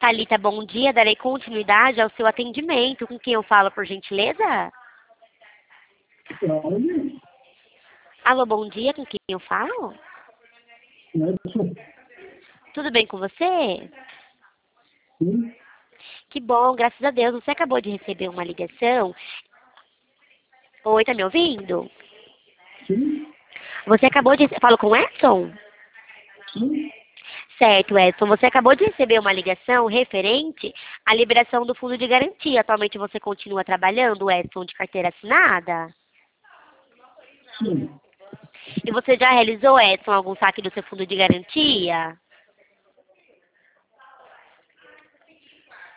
Thalita, bom dia. Darei continuidade ao seu atendimento. Com quem eu falo, por gentileza? Claro, Alô, bom dia. Com quem eu falo? Edson. Tudo bem com você? Sim, Que bom, graças a Deus. Você acabou de receber uma ligação. Oi, tá me ouvindo? sim, Você acabou de... Falo com o Edson? sim. Certo, Edson. Você acabou de receber uma ligação referente à liberação do fundo de garantia. Atualmente você continua trabalhando, Edson, de carteira assinada? Sim. E você já realizou, Edson, algum saque do seu fundo de garantia?